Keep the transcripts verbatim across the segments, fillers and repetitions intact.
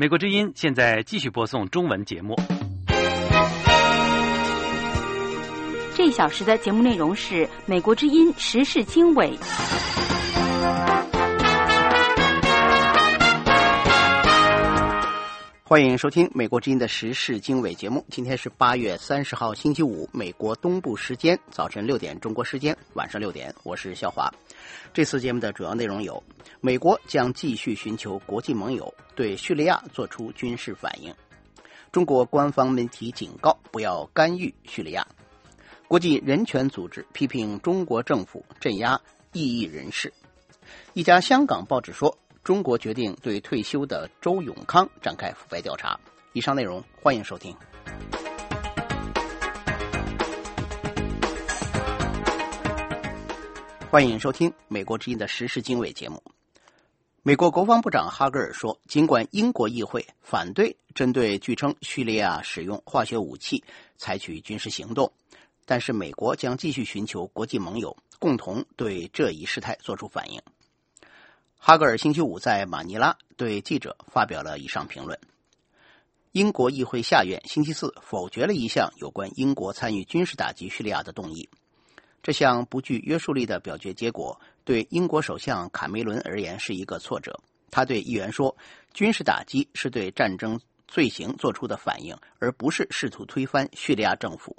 美国之音现在继续播送中文节目。 这一小时的节目内容是美国之音时事经纬。 欢迎收听美国之音的时事经纬节目。今天是八月三十号星期五，美国东部时间早晨六点，中国时间晚上六点，我是肖华。这次节目的主要内容有：美国将继续寻求国际盟友，对叙利亚做出军事反应；中国官方媒体警告不要干预叙利亚；国际人权组织批评中国政府镇压异议人士；一家香港报纸说，中国决定对退休的周永康展开腐败调查。以上内容欢迎收听。欢迎收听美国之音的时事经纬节目。美国国防部长哈格尔说，尽管英国议会反对针对据称叙利亚使用化学武器采取军事行动，但是美国将继续寻求国际盟友，共同对这一事态做出反应。哈格尔星期五在马尼拉对记者发表了以上评论。英国议会下院星期四否决了一项有关英国参与军事打击叙利亚的动议。这项不具约束力的表决结果对英国首相卡梅伦而言是一个挫折。他对议员说，军事打击是对战争罪行做出的反应，而不是试图推翻叙利亚政府。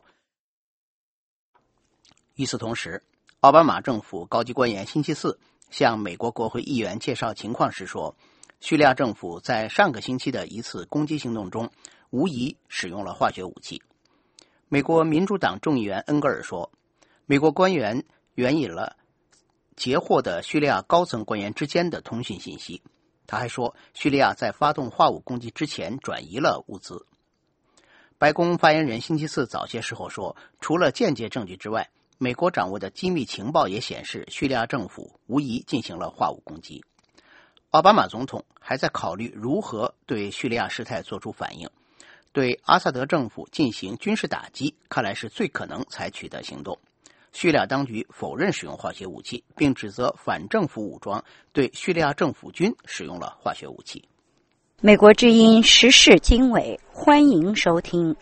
与此同时，奥巴马政府高级官员星期四向美国国会议员介绍情况时说，叙利亚政府在上个星期的一次攻击行动中无疑使用了化学武器。美国民主党众议员恩格尔说，美国官员援引了截获的叙利亚高层官员之间的通讯信息。他还说，叙利亚在发动化武攻击之前转移了物资。白宫发言人星期四早些时候说，除了间接证据之外，美国掌握的机密情报也显示，叙利亚政府无疑进行了化武攻击。奥巴马总统还在考虑如何对叙利亚事态做出反应。对阿萨德政府进行军事打击，看来是最可能采取的行动。叙利亚当局否认使用化学武器，并指责反政府武装对叙利亚政府军使用了化学武器。 美国之音时事经纬，欢迎收听。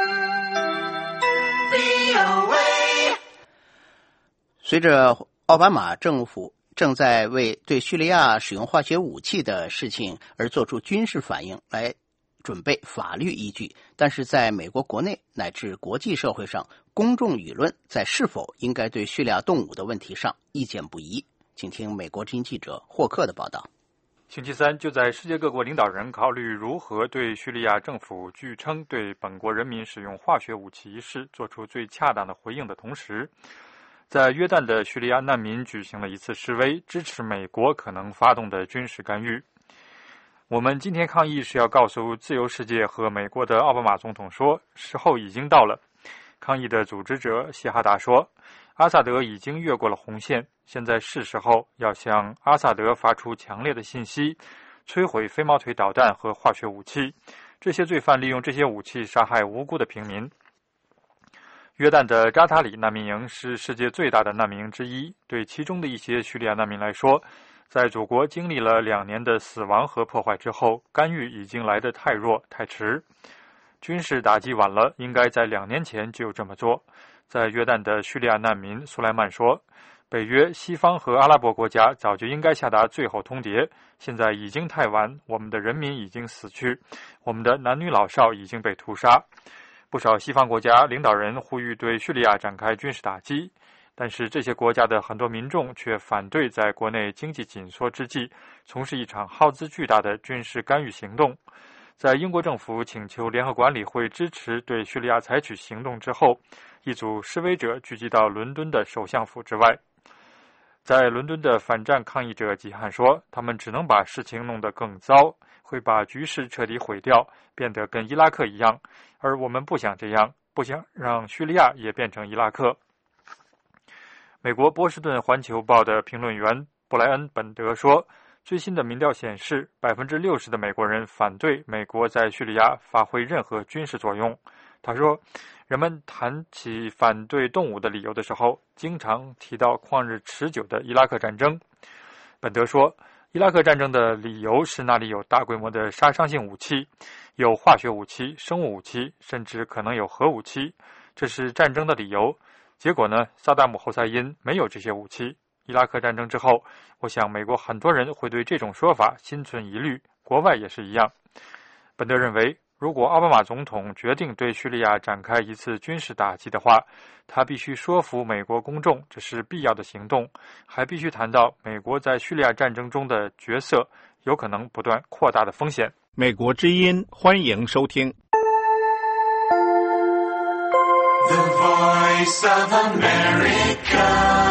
随着奥巴马政府正在为对叙利亚使用化学武器的事情而做出军事反应来准备法律依据，但是在美国国内乃至国际社会上，公众舆论在是否应该对叙利亚动武的问题上意见不一。请听美国之音记者霍克的报道。 星期三，就在世界各国领导人考虑如何对叙利亚政府据称对本国人民使用化学武器一事做出最恰当的回应的同时，在约旦的叙利亚难民举行了一次示威，支持美国可能发动的军事干预。我们今天抗议是要告诉自由世界和美国的奥巴马总统说，时候已经到了。抗议的组织者谢哈达说，阿萨德已经越过了红线，现在是时候要向阿萨德发出强烈的信息，摧毁飞毛腿导弹和化学武器。这些罪犯利用这些武器杀害无辜的平民。约旦的扎塔里难民营是世界最大的难民营之一，对其中的一些叙利亚难民来说，在祖国经历了两年的死亡和破坏之后，干预已经来得太弱太迟。军事打击晚了，应该在两年前就这么做。在约旦的叙利亚难民苏莱曼说，北约、西方和阿拉伯国家早就应该下达最后通牒，现在已经太晚，我们的人民已经死去，我们的男女老少已经被屠杀。不少西方国家领导人呼吁对叙利亚展开军事打击，但是这些国家的很多民众却反对在国内经济紧缩之际从事一场耗资巨大的军事干预行动。在英国政府请求联合管理会支持对叙利亚采取行动之后，一组示威者聚集到伦敦的首相府之外。在伦敦的反战抗议者吉汉说，他们只能把事情弄得更糟，会把局势彻底毁掉，变得跟伊拉克一样，而我们不想这样，不想让叙利亚也变成伊拉克。美国波士顿环球报的评论员布莱恩·本德说，最新的民调显示， 百分之六十 的美国人反对美国在叙利亚发挥任何军事作用。他说，人们谈起反对动武的理由的时候，经常提到旷日持久的伊拉克战争。本德说， 伊拉克战争的理由是那里有大规模的杀伤性武器，有化学武器、生物武器，甚至可能有核武器，这是战争的理由。结果呢，萨达姆侯赛因没有这些武器。伊拉克战争之后，我想美国很多人会对这种说法心存疑虑，国外也是一样。本德认为，如果奥巴马总统决定对叙利亚展开一次军事打击的话，他必须说服美国公众这是必要的行动，还必须谈到美国在叙利亚战争中的角色有可能不断扩大的风险。 美国之音，欢迎收听。 The Voice of America。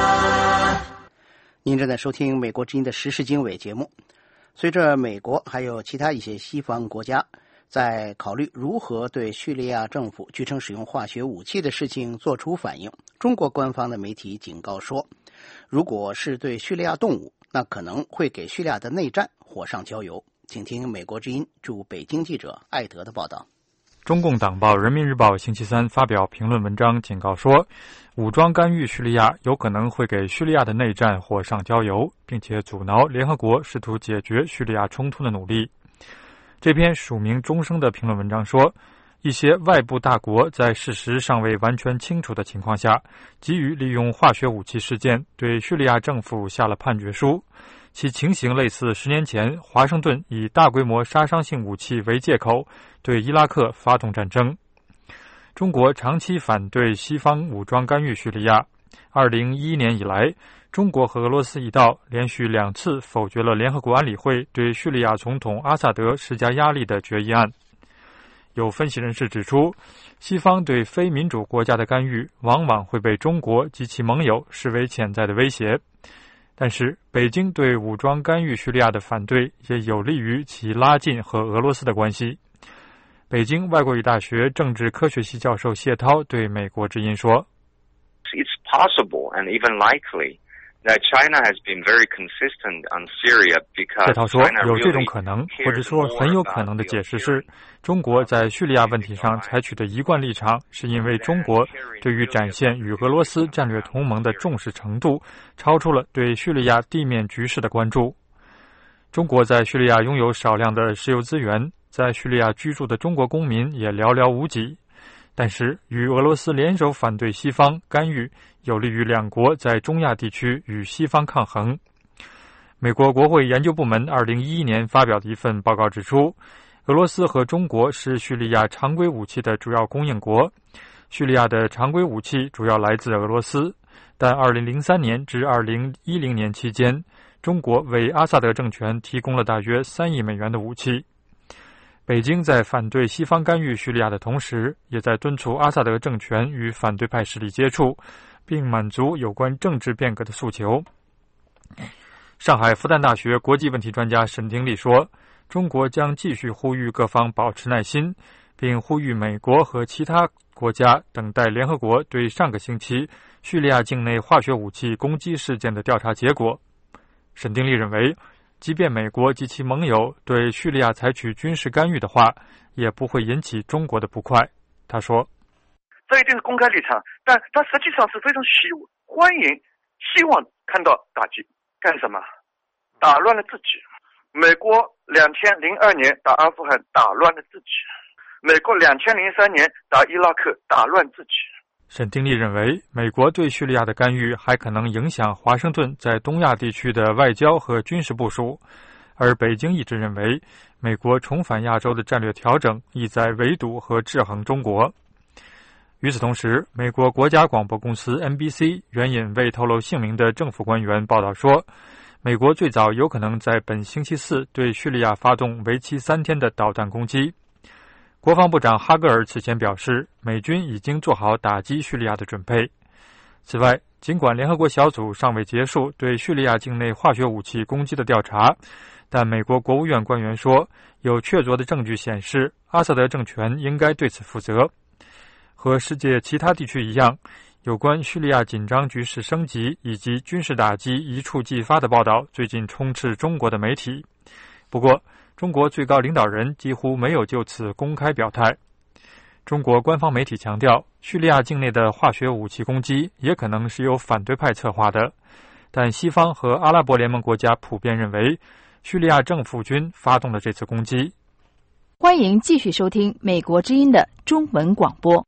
您正在收听美国之音的时事经纬节目。随着美国还有其他一些西方国家在考虑如何对叙利亚政府据称使用化学武器的事情做出反应，中国官方的媒体警告说，如果是对叙利亚动武，那可能会给叙利亚的内战火上浇油。请听美国之音驻北京记者艾德的报道。 中共党报《人民日报》星期三发表评论文章，警告说，武装干预叙利亚有可能会给叙利亚的内战火上浇油，并且阻挠联合国试图解决叙利亚冲突的努力。这篇署名终生的评论文章说，一些外部大国在事实尚未完全清楚的情况下，急于利用化学武器事件对叙利亚政府下了判决书，其情形类似十年前华盛顿以大规模杀伤性武器为借口对伊拉克发动战争。中国长期反对西方武装干预叙利亚。二零一一年以来，中国和俄罗斯一道连续两次否决了联合国安理会对叙利亚总统阿萨德施加压力的决议案。有分析人士指出，西方对非民主国家的干预往往会被中国及其盟友视为潜在的威胁。但是，北京对武装干预叙利亚的反对也有利于其拉近和俄罗斯的关系。北京外国语大学政治科学系教授谢涛对美国之音说， It's possible and even likely that China has been very consistent on Syria because 谢涛说， China 有这种 really 可能， cares 或者说 more 很有可能的解释是，中国在叙利亚问题上采取的一贯立场，是因为中国对于展现与俄罗斯战略同盟的重视程度，超出了对叙利亚地面局势的关注。中国在叙利亚拥有少量的石油资源，在叙利亚居住的中国公民也寥寥无几。但是，与俄罗斯联手反对西方干预，有利于两国在中亚地区与西方抗衡。美国国会研究部门二零一一年发表的一份报告指出，俄罗斯和中国是叙利亚常规武器的主要供应国。叙利亚的常规武器主要来自俄罗斯，但二零零三年至二零一零年期间，中国为阿萨德政权提供了大约三亿美元的武器。北京在反对西方干预叙利亚的同时，也在敦促阿萨德政权与反对派势力接触，并满足有关政治变革的诉求。上海复旦大学国际问题专家沈丁力说，中国将继续呼吁各方保持耐心，并呼吁美国和其他国家等待联合国对上个星期叙利亚境内化学武器攻击事件的调查结果。沈丁力认为，即便美国及其盟友对叙利亚采取军事干预的话，也不会引起中国的不快。他说， 这一定是公开立场，但他实际上是非常希欢迎希望看到打击。干什么？打乱了自己。美国两千零二年打阿富汗打乱了自己，美国两千零三年打伊拉克打乱自己。 沈丁力认为，美国对叙利亚的干预还可能影响华盛顿在东亚地区的外交和军事部署，而北京一直认为，美国重返亚洲的战略调整意在围堵和制衡中国。与此同时，美国国家广播公司 N B C 援引未透露姓名的政府官员报道说，美国最早有可能在本星期四对叙利亚发动为期三天的导弹攻击。国防部长哈格尔此前表示，美军已经做好打击叙利亚的准备。此外，尽管联合国小组尚未结束对叙利亚境内化学武器攻击的调查，但美国国务院官员说，有确凿的证据显示，阿萨德政权应该对此负责。和世界其他地区一样，有关叙利亚紧张局势升级以及军事打击一触即发的报道最近充斥中国的媒体。不过，中国最高领导人几乎没有就此公开表态。中国官方媒体强调，叙利亚境内的化学武器攻击也可能是由反对派策划的，但西方和阿拉伯联盟国家普遍认为， 叙利亚政府军发动了这次攻击。 欢迎继续收听美国之音的中文广播。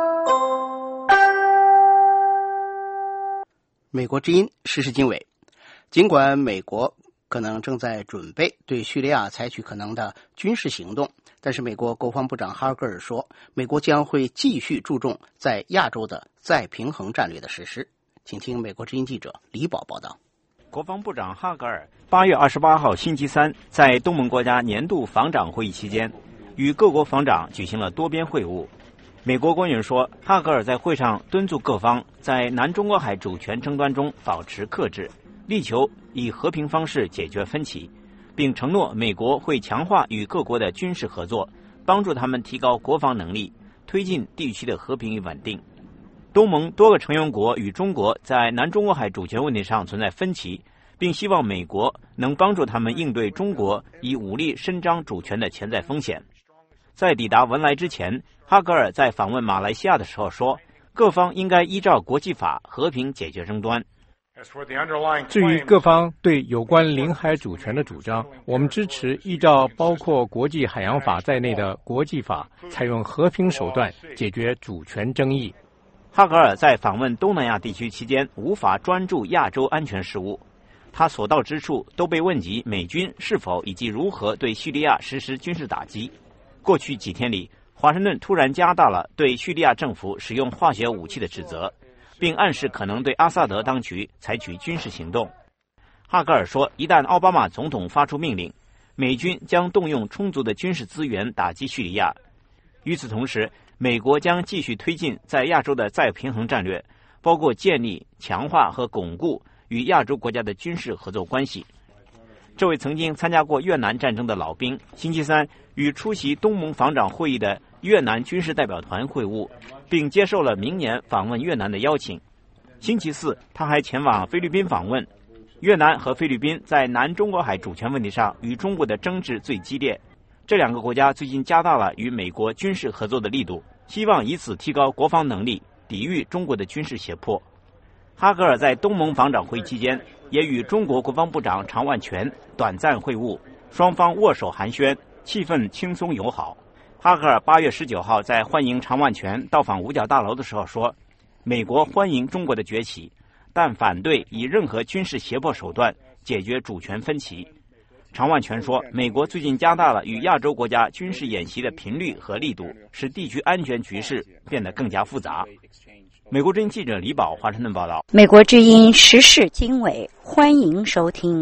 美国之音时事经纬，尽管美国可能正在准备对叙利亚采取可能的军事行动，但是美国国防部长哈格尔说，美国将会继续注重在亚洲的再平衡战略的实施。请听美国之音记者李宝报道。 国防部长哈格尔八月二十八号星期三在东盟国家年度防长会议期间，与各国防长举行了多边会晤。美国官员说，哈格尔在会上敦促各方在南中国海主权争端中保持克制，力求以和平方式解决分歧，并承诺美国会强化与各国的军事合作，帮助他们提高国防能力，推进地区的和平与稳定。东盟多个成员国与中国在南中国海主权问题上存在分歧，并希望美国能帮助他们应对中国以武力伸张主权的潜在风险。在抵达文莱之前，哈格尔在访问马来西亚的时候说，各方应该依照国际法和平解决争端。 至于各方对有关领海主权的主张，我们支持依照包括国际海洋法在内的国际法，采用和平手段解决主权争议。 哈格尔在访问东南亚地区期间无法专注亚洲安全事务，他所到之处都被问及美军是否以及如何对叙利亚实施军事打击。过去几天里，华盛顿突然加大了对叙利亚政府使用化学武器的指责，并暗示可能对阿萨德当局采取军事行动。哈格尔说，一旦奥巴马总统发出命令，美军将动用充足的军事资源打击叙利亚。与此同时，美国将继续推进在亚洲的再平衡战略，包括建立、强化和巩固与亚洲国家的军事合作关系。这位曾经参加过越南战争的老兵，星期三与出席东盟防长会议的越南军事代表团会晤，并接受了明年访问越南的邀请。星期四，他还前往菲律宾访问。越南和菲律宾在南中国海主权问题上与中国的争执最激烈，这两个国家最近加大了与美国军事合作的力度，希望以此提高国防能力，抵御中国的军事胁迫。哈格尔在东盟防长会期间也与中国国防部长常万全短暂会晤，双方握手寒暄，气氛轻松友好。哈格尔八月十九号在欢迎常万全到访五角大楼的时候说，美国欢迎中国的崛起，但反对以任何军事胁迫手段解决主权分歧。常万全说，美国最近加大了与亚洲国家军事演习的频率和力度，使地区安全局势变得更加复杂。美国之音记者李宝华盛顿报道。 美国之音时事经纬，欢迎收听。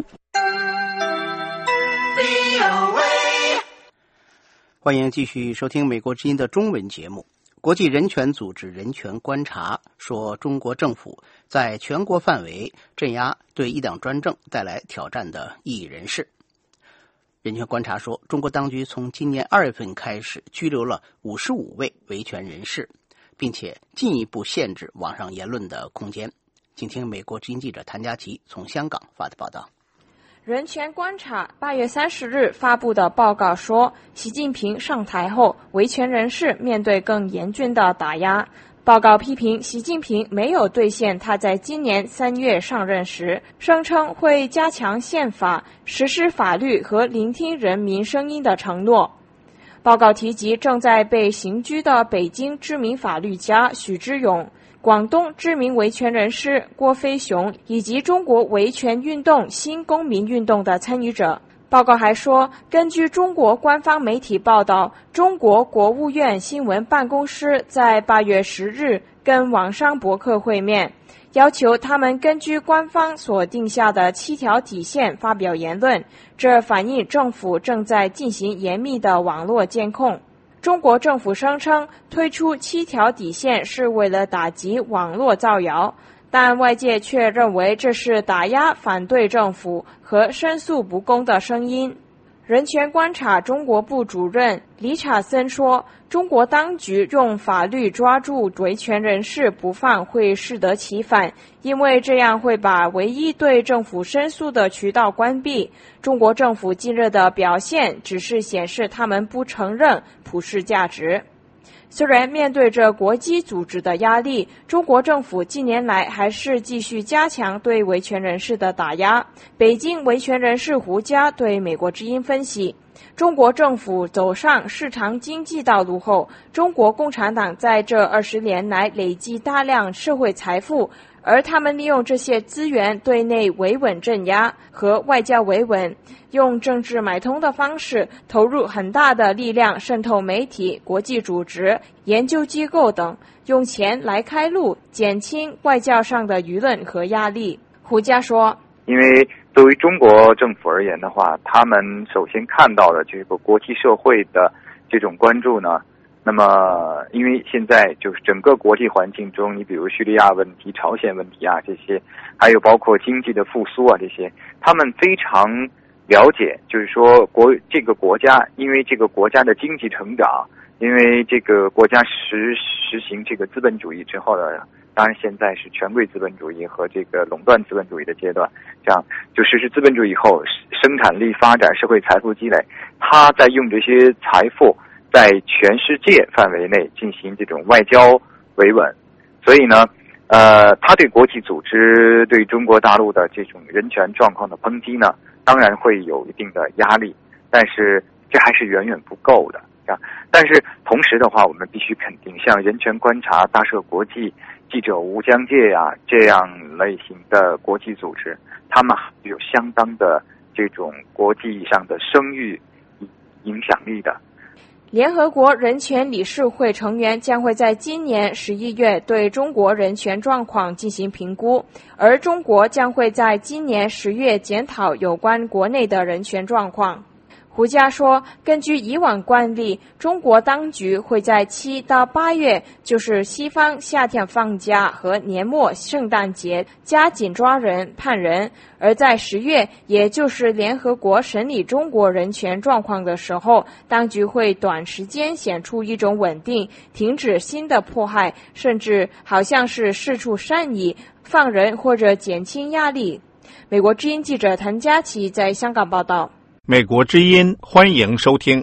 欢迎继续收听美国之音的中文节目。国际人权组织人权观察说，中国政府在全国范围镇压对一党专政带来挑战的异议人士。人权观察说，中国当局从今年二月份开始拘留了五十五位维权人士，并且进一步限制网上言论的空间。请听美国之音记者谭佳琪从香港发的报道。 人权观察八月三十日发布的报告说，习近平上台后，维权人士面对更严峻的打压。报告批评习近平没有兑现他在今年三月上任时声称会加强宪法、实施法律和聆听人民声音的承诺。报告提及正在被刑拘的北京知名法律家许知永、广东知名维权人士郭飞雄以及中国维权运动新公民运动的参与者。报告还说，根据中国官方媒体报道，中国国务院新闻办公室在八月十日跟网上博客会面，要求他们根据官方所定下的七条底线发表言论，这反映政府正在进行严密的网络监控。中国政府声称推出七条底线是为了打击网络造谣，但外界却认为这是打压反对政府和申诉不公的声音。人权观察中国部主任理查森说，中国当局用法律抓住维权人士不放会适得其反，因为这样会把唯一对政府申诉的渠道关闭。中国政府近日的表现只是显示他们不承认普世价值。 虽然面对着国际组织的压力，中国政府近年来还是继续加强对维权人士的打压。北京维权人士胡佳对美国之音分析，中国政府走上市场经济道路后，中国共产党在这二十年来累积大量社会财富，而他们利用这些资源对内维稳镇压和外交维稳，用政治买通的方式投入很大的力量渗透媒体、国际组织、研究机构等，用钱来开路，减轻外交上的舆论和压力。胡佳说， 因为对于中国政府而言的话，他们首先看到的这个国际社会的这种关注呢，那么因为现在就是整个国际环境中，你比如叙利亚问题、朝鲜问题啊这些，还有包括经济的复苏啊这些，他们非常了解，就是说国这个国家，因为这个国家的经济成长，因为这个国家实实行这个资本主义之后呢，当然现在是权贵资本主义和这个垄断资本主义的阶段，这样就实施资本主义后，生产力发展、社会财富积累，他在用这些财富在全世界范围内进行这种外交维稳，所以呢，呃，他对国际组织、对中国大陆的这种人权状况的抨击呢，当然会有一定的压力，但是这还是远远不够的。但是同时的话，我们必须肯定，像人权观察、大社国际、记者无疆界呀、啊、这样类型的国际组织，他们有相当的这种国际上的声誉影响力的。 联合国人权理事会成员将会在今年十一月对中国人权状况进行评估，而中国将会在今年十月检讨有关国内的人权状况。胡佳说，根据以往惯例，中国当局会在七到八月，就是西方夏天放假和年末圣诞节，加紧抓人判人，而在十月，也就是联合国审理中国人权状况的时候，当局会短时间显出一种稳定，停止新的迫害，甚至好像是释出善意，放人或者减轻压力。美国之音记者谭佳琪在香港报道。 美国之音，欢迎收听。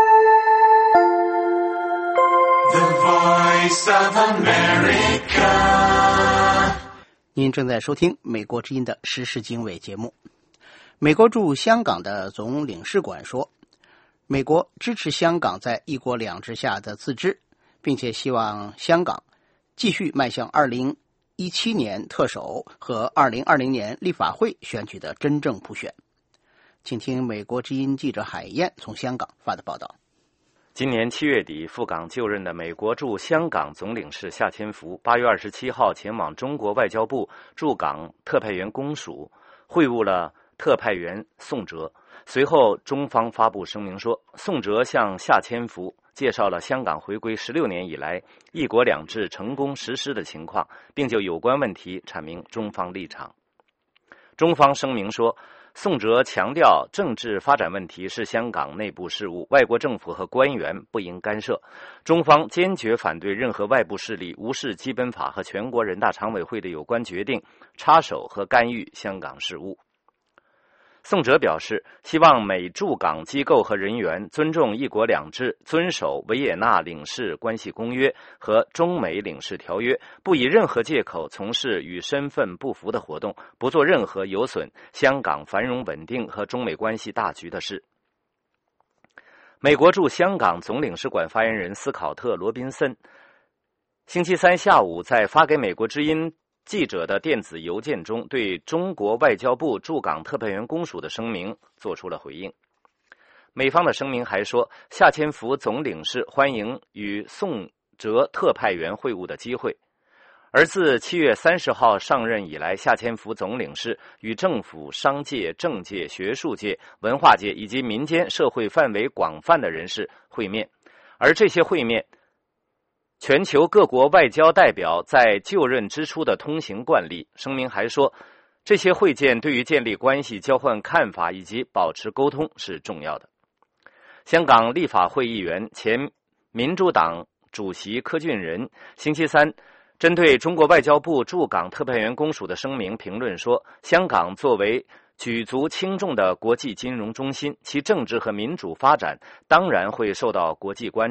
The Voice of America。 您正在收听美国之音的时事经纬节目。美国驻香港的总领事馆说，美国支持香港在一国两制下的自治，并且希望香港继续迈向二零一七年特首和二零二零年立法会选举的真正普选。请听美国之音记者海燕从香港发的报道。 今年七月底赴港就任的美国驻香港总领事夏千福，八月二十七号前往中国外交部驻港特派员公署会晤了特派员宋哲。随后，中方发布声明说，宋哲向夏千福介绍了香港回归十六年以来一国两制成功实施的情况，并就有关问题阐明中方立场。中方声明说，宋哲强调，政治发展问题是香港内部事务，外国政府和官员不应干涉。中方坚决反对任何外部势力无视基本法和全国人大常委会的有关决定，插手和干预香港事务。宋哲表示，希望美驻港机构和人员尊重一国两制，遵守维也纳领事关系公约和中美领事条约，不以任何借口从事与身份不符的活动，不做任何有损香港繁荣稳定和中美关系大局的事。美国驻香港总领事馆发言人斯考特·罗宾森星期三下午在发给美国之音记者的电子邮件中，对中国外交部驻港特派员公署的声明做出了回应。美方的声明还说，夏千福总领事欢迎与宋哲特派员会晤的机会。而自七月三十号上任以来，夏千福总领事与政府、商界、政界、学术界、文化界以及民间社会范围广泛的人士会面，而这些会面全球各国外交代表在就任之初的通行惯例。声明还说，这些会见对于建立关系、交换看法以及保持沟通是重要的。香港立法会议员、前民主党主席柯俊仁星期三针对中国外交部驻港特派员公署的声明评论说，香港作为举足轻重的国际金融中心，其政治和民主发展当然会受到国际关注。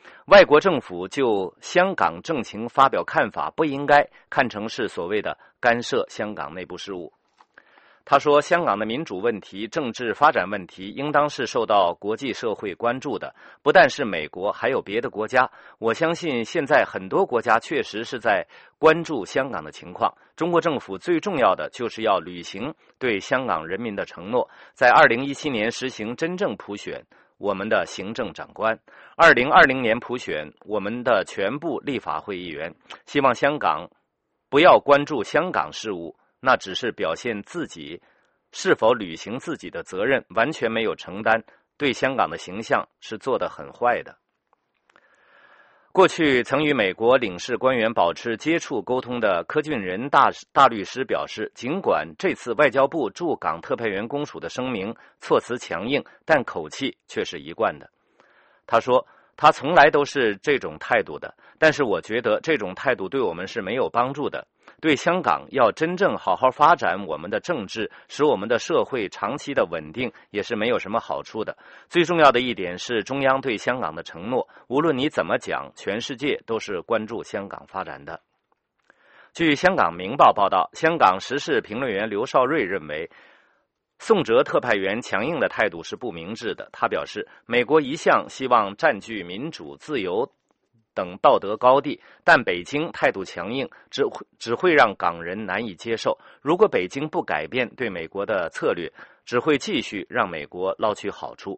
外国政府就香港政情发表看法，不应该看成是所谓的干涉香港内部事务。他说，香港的民主问题、政治发展问题应当是受到国际社会关注的，不但是美国，还有别的国家。我相信现在很多国家确实是在关注香港的情况。中国政府最重要的就是要履行对香港人民的承诺，在二零一七年实行真正普选我们的行政长官，二零二零年普选我们的全部立法会议员。希望香港不要关注香港事务，那只是表现自己是否履行自己的责任，完全没有承担，对香港的形象是做得很坏的。过去曾与美国领事官员保持接触沟通的柯俊仁大大律师表示，尽管这次外交部驻港特派员公署的声明措辞强硬，但口气却是一贯的。他说，他从来都是这种态度的，但是我觉得这种态度对我们是没有帮助的。对香港要真正好好发展我们的政治，使我们的社会长期的稳定，也是没有什么好处的。最重要的一点是中央对香港的承诺，无论你怎么讲，全世界都是关注香港发展的。据香港明报报道，香港时事评论员刘少瑞认为，宋哲特派员强硬的态度是不明智的。他表示，美国一向希望占据民主、自由等道德高地，但北京态度强硬，只会只会让港人难以接受。如果北京不改变对美国的策略，只会继续让美国捞取好处。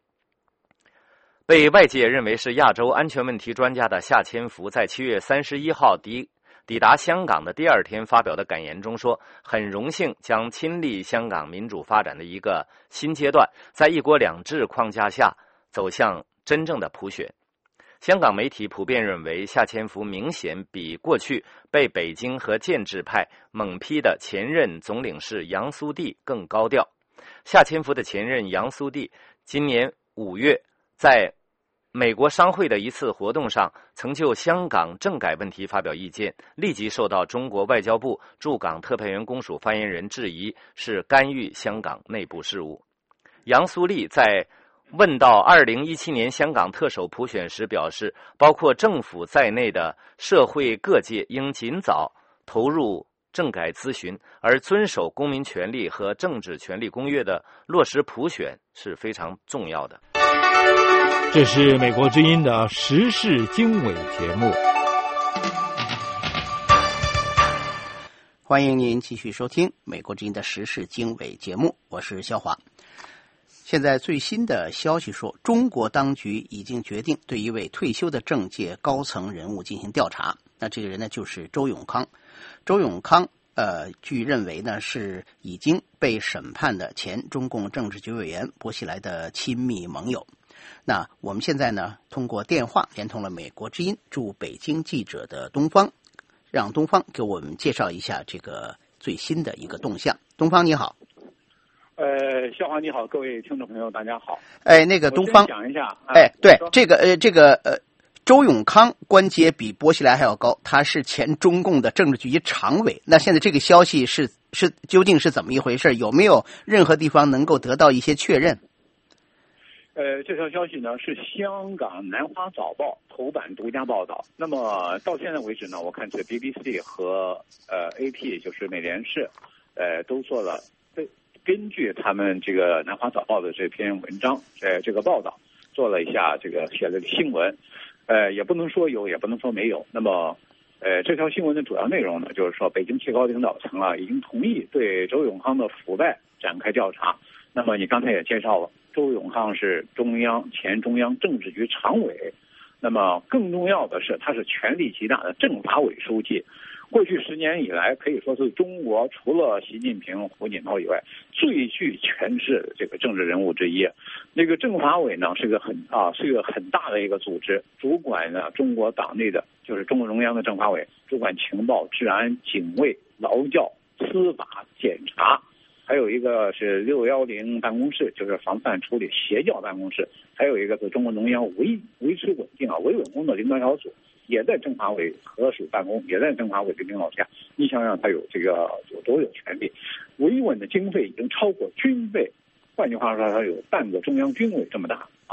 被外界认为是亚洲安全问题专家的夏千福，在七月三十一号抵抵达香港的第二天发表的感言中说，很荣幸将亲历香港民主发展的一个新阶段，在一国两制框架下走向真正的普选。香港媒体普遍认为，夏千福明显比过去被北京和建制派猛批的前任总领事杨苏蒂更高调。夏千福的前任杨苏蒂今年五月在美国商会的一次活动上，曾就香港政改问题发表意见，立即受到中国外交部驻港特派员公署发言人质疑是干预香港内部事务。杨苏丽在问到二零一七年香港特首普选时表示，包括政府在内的社会各界应尽早投入政改咨询，而遵守公民权利和政治权利公约的落实普选是非常重要的。 这是美国之音的时事经纬节目， 欢迎您继续收听美国之音的时事经纬节目，我是肖华。现在最新的消息说，中国当局已经决定对一位退休的政界高层人物进行调查。那这个人呢，就是周永康。周永康，呃，据认为呢，是已经被审判的前中共政治局委员薄熙来的亲密盟友。那我们现在呢，通过电话连通了美国之音驻北京记者的东方，让东方给我们介绍一下这个最新的一个动向。东方你好。 呃，肖华你好，各位听众朋友大家好。 哎，那个东方讲一下，啊、 哎，对，这个呃，这个呃，周永康官阶比薄熙来还要高，他是前中共的政治局常委。那现在这个消息是是究竟是怎么一回事？有没有任何地方能够得到一些确认？ 呃，这条消息呢是香港《南华早报》头版独家报道。那么到现在为止呢，我看这 B B C 和呃 A P 就是美联社，呃，都做了。根据他们这个《南华早报》的这篇文章，呃，这个报道做了一下这个写了新闻，呃，也不能说有，也不能说没有。那么，呃，这条新闻的主要内容呢，就是说北京最高领导层啊已经同意对周永康的腐败展开调查。那么你刚才也介绍了，周永康是中央前中央政治局常委，那么更重要的是他是权力极大的政法委书记。过去十年以来，可以说是中国除了习近平、胡锦涛以外最具权势的这个政治人物之一。那个政法委呢，是个很啊，是一个很大的一个组织，主管呢中国党内的就是中共中央的政法委，主管情报、治安、警卫、劳教、司法、检察，还有一个是六幺零办公室，就是防范处理邪教办公室，还有一个是中共中央维维持稳定啊维稳工作领导小组。也在政法委合署办公，也在政法委的领导下，你想想他有这个有多有权利？维稳的经费已经超过军费，换句话说，他有半个中央军委这么大啊！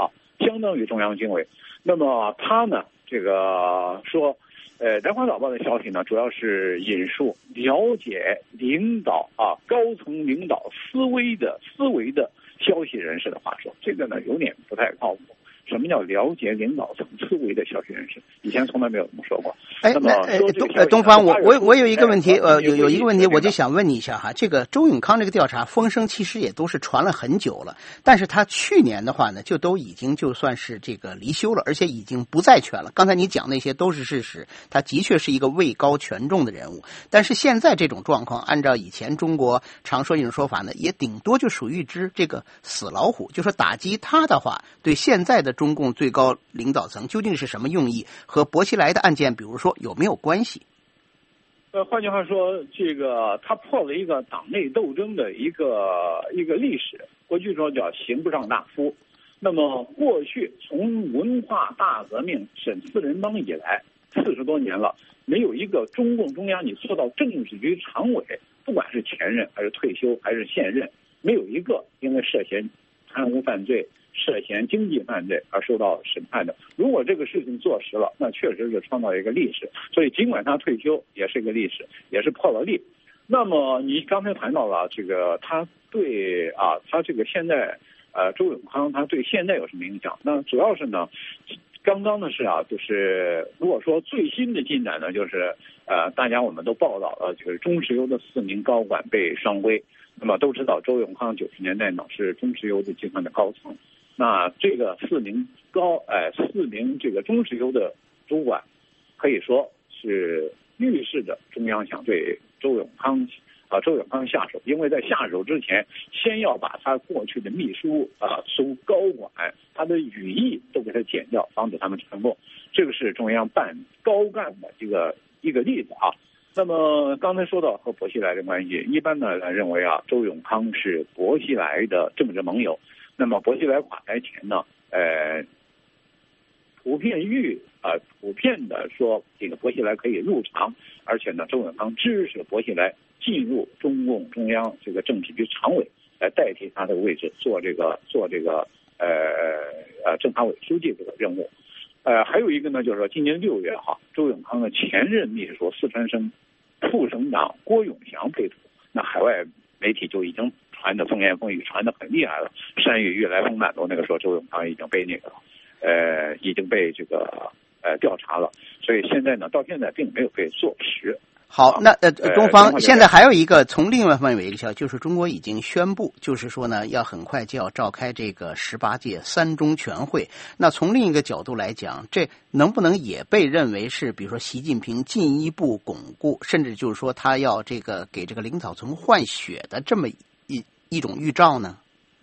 相当于中央军委。那么他呢，这个说，呃，南华早报的消息呢，主要是引述了解领导啊高层领导思维的思维的消息人士的话说，这个呢有点不太靠谱。什么叫了解领导层思维的消息人士？以前从来没有这么说过。 哎，那呃，东呃东方，我我我有一个问题，呃，有有一个问题，我就想问你一下哈，这个周永康这个调查风声其实也都是传了很久了，但是他去年的话呢，就都已经就算是这个离休了，而且已经不再权了。刚才你讲那些都是事实，他的确是一个位高权重的人物，但是现在这种状况，按照以前中国常说一种说法呢，也顶多就属于一只这个死老虎，就说打击他的话，对现在的中共最高领导层究竟是什么用意，和薄熙来的案件比如说有没有关系？ 呃，换句话说，这个他破了一个党内斗争的一个一个历史，过去说叫刑不上大夫。那么过去从文化大革命审四人帮以来，四十多年了，没有一个中共中央你做到政治局常委，不管是前任还是退休还是现任，没有一个因为涉嫌贪污犯罪、涉嫌经济犯罪而受到审判的。如果这个事情坐实了，那确实是创造一个历史。所以尽管他退休，也是一个历史，也是破了例。那么你刚才谈到了这个，他对啊，他这个现在呃，周永康他对现在有什么影响？那主要是呢，刚刚的是啊，就是如果说最新的进展呢，就是呃，大家我们都报道了，就是中石油的四名高管被双规。那么都知道周永康九十年代呢是中石油的集团的高层，那这个四名高哎四名这个中石油的主管，可以说是预示着中央想对周永康啊周永康下手，因为在下手之前，先要把他过去的秘书啊、苏高管他的羽翼都给他剪掉，防止他们成功。这个是中央办高干的这个一个例子啊。那么刚才说到和薄熙来的关系，一般呢认为啊，周永康是薄熙来的政治盟友。那么薄熙来垮台前呢，呃，普遍预啊、呃，普遍的说这个薄熙来可以入常，而且呢，周永康支持薄熙来进入中共中央这个政治局常委，来代替他的位置做这个做这个呃呃政法委书记这个任务。呃，还有一个呢，就是说今年六月哈，周永康的前任秘书四川省副省长郭永祥被捕，那海外媒体就已经传的风言风语，传的很厉害了。山雨欲来风满楼，那个时候周永康已经被那个呃已经被这个呃调查了，所以现在呢，到现在并没有被坐实。 好，那呃，中方现在还有一个从另外方面有一个消息，就是中国已经宣布，就是说呢，要很快就要召开这个十八届三中全会。那从另一个角度来讲，这能不能也被认为是，比如说习近平进一步巩固，甚至就是说他要这个给这个领导层换血的这么一一种预兆呢？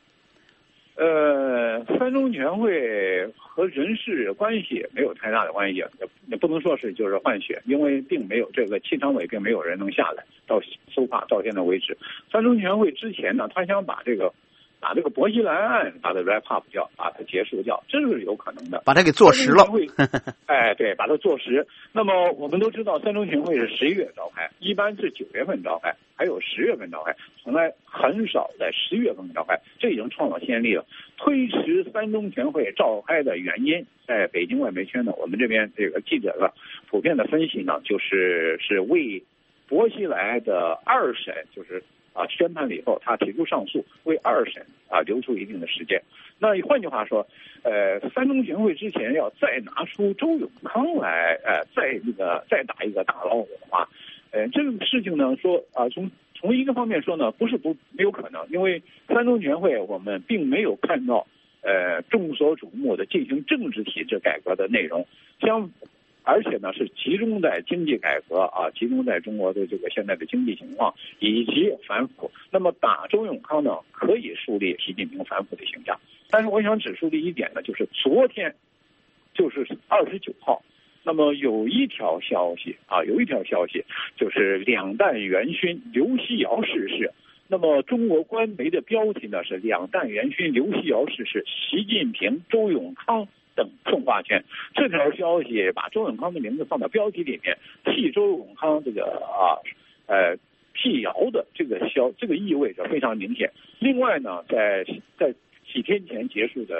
呃，三中全会和人事关系没有太大的关系，也不能说是就是换血，因为并没有这个七常委并没有人能下来，到搜发到现在为止，三中全会之前呢，他想把这个把这个薄熙来案把它 wrap up 掉，把它结束掉，这是有可能的， 把它给做实了。 哎，对，把它做实。那么我们都知道，三中全会是十一月召开，一般是九月份召开，还有十月份召开，从来很少在十月份召开，这已经创造先例了。推迟三中全会召开的原因，在北京外媒圈呢，我们这边这个记者的普遍的分析呢，就是是为薄熙来的二审，就是啊宣判了以后，他提出上诉，为二审啊留出一定的时间。那换句话说，呃，三中全会之前要再拿出周永康来，呃，再那个再打一个大老虎的话，呃，这个事情呢，说啊，从从一个方面说呢，不是不没有可能，因为三中全会我们并没有看到呃众所瞩目的进行政治体制改革的内容，相而且呢是集中在经济改革啊，集中在中国的这个现在的经济情况以及反腐。那么打周永康呢，可以树立习近平反腐的形象。但是我想指出的一点呢，就是昨天，就是二十九号，那么有一条消息啊，有一条消息就是两弹元勋刘希尧逝世。那么中国官媒的标题呢是两弹元勋刘希尧逝世，习近平、周永康等送花圈。这条消息把周永康的名字放到标题里面，替周永康这个啊呃辟谣的这个消这个意味着非常明显。另外呢，在在几天前结束的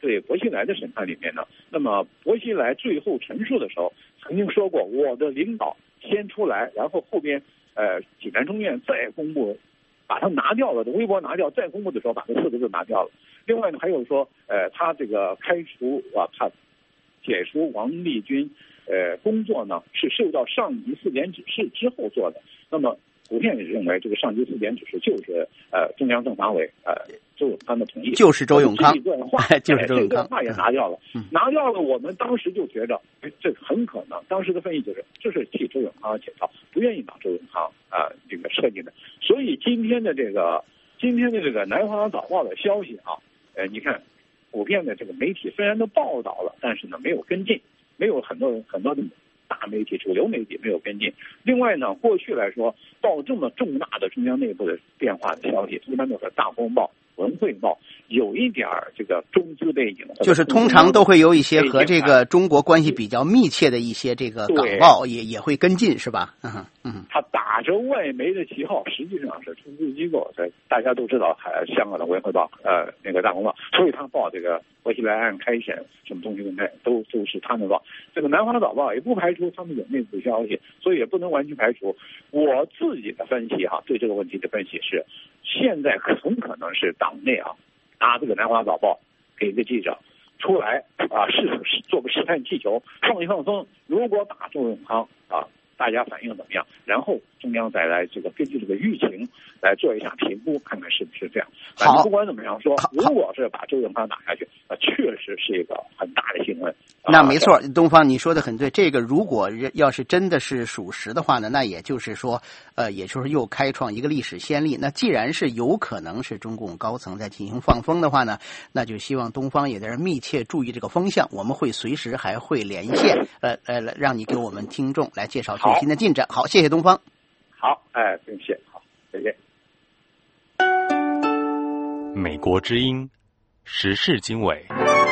对薄熙来的审判里面呢，那么薄熙来最后陈述的时候曾经说过，我的领导先出来，然后后边呃济南中院再公布，把他拿掉了的微博拿掉，再公布的时候把这四个字拿掉了。另外呢，还有说呃他这个开除啊，他解除王立军呃工作呢是受到上级四点指示之后做的。那么普遍认为这个上级四点指示就是呃中央政法委呃周永康的同意， 就是周永康， 这段话就是周永康， 这段话也拿掉了， 嗯、 拿掉了。我们当时就觉得，哎，这很可能，当时的分析就是，这是替周永康解套，不愿意把周永康啊、呃、这个设计的。所以今天的这个今天的这个南华早报的消息啊，呃，你看，普遍的这个媒体虽然都报道了，但是呢没有跟进，没有很多人很多的大媒体、主流媒体没有跟进。另外呢，过去来说，报这么重大的中央内部的变化的消息，一般都是大公报、文汇报，有一点儿这个中资背景， 就是通常都会有一些和这个中国关系比较密切的一些这个港报也也会跟进，是吧？嗯嗯。 他打着外媒的旗号，实际上是中资机构，在大家都知道，还香港的文汇报，呃，那个大公报，所以他报这个薄熙来案开审什么东西的，都都是他们报。这个南华早报也不排除他们有内部消息，所以也不能完全排除。我自己的分析哈、啊，对这个问题的分析是，现在很可能是党内啊，拿这个南华早报给一个记者出来啊，试做个试探气球，放一放风。如果打周永康啊，大家反应怎么样？然后中央再来这个根据这个舆情来做一下评估，看看是不是这样。反正不管怎么样说，如果是把周永康打下去，啊，确实是一个很大的新闻。 那没错，东方你说的很对。这个如果要是真的是属实的话呢，那也就是说，呃，也就是又开创一个历史先例。那既然是有可能是中共高层在进行放风的话呢，那就希望东方也在这密切注意这个风向。我们会随时还会连线，呃呃，让你给我们听众来介绍最新的进展。好，谢谢东方。 好，哎，谢谢，好，再见。 美国之音，时事经纬。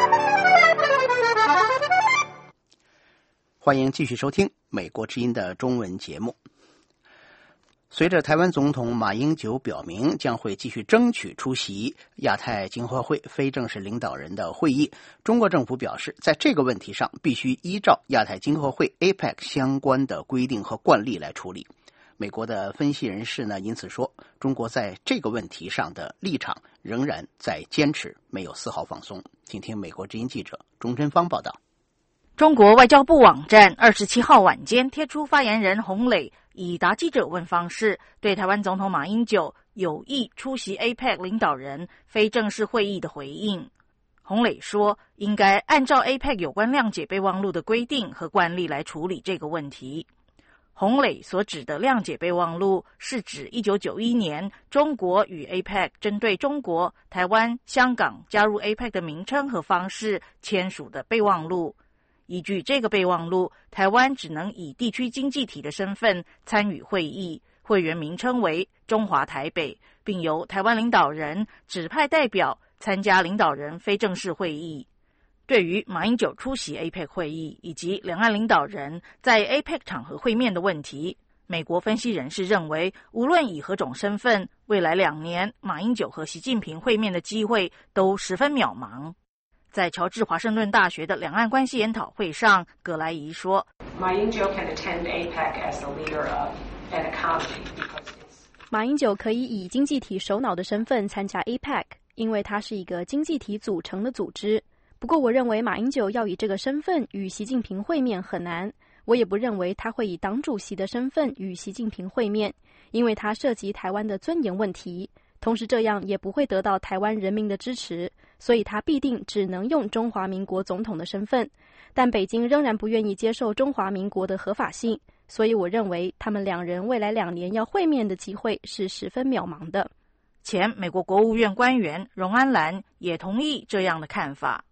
欢迎继续收听美国之音的中文节目。随着台湾总统马英九表明将会继续争取出席亚太经合会非正式领导人的会议，中国政府表示，在这个问题上必须依照亚太经合会 A P E C 相关的规定和惯例来处理。美国的分析人士呢，因此说，中国在这个问题上的立场仍然在坚持，没有丝毫放松。请听美国之音记者钟真芳报道。 中国外交部网站二十七号晚间贴出发言人洪磊以答记者问方式，对台湾总统马英九有意出席 A P E C 领导人非正式会议的回应。洪磊说，应该按照 A P E C 有关谅解备忘录的规定和惯例来处理这个问题。洪磊所指的谅解备忘录是指一九九一年中国与 A P E C 针对中国、台湾、香港加入 A P E C 的名称和方式签署的备忘录。依据这个备忘录，台湾只能以地区经济体的身份参与会议，会员名称为中华台北，并由台湾领导人指派代表参加领导人非正式会议。对于马英九出席 A P E C 会议以及两岸领导人在 A P E C 场合会面的问题，美国分析人士认为，无论以何种身份，未来两年马英九和习近平会面的机会都十分渺茫。在乔治华盛顿大学的两岸关系研讨会上，葛莱仪说， 马英九 can attend A P E C as the leader of an economy because it's... 马英九可以以经济体首脑的身份参加 A P E C， 因为它是一个经济体组成的组织。不过我认为马英九要以这个身份与习近平会面很难，我也不认为他会以党主席的身份与习近平会面，因为他涉及台湾的尊严问题，同时这样也不会得到台湾人民的支持，所以他必定只能用中华民国总统的身份。但北京仍然不愿意接受中华民国的合法性，所以我认为他们两人未来两年要会面的机会是十分渺茫的。 前美国国务院官员荣安兰也同意这样的看法。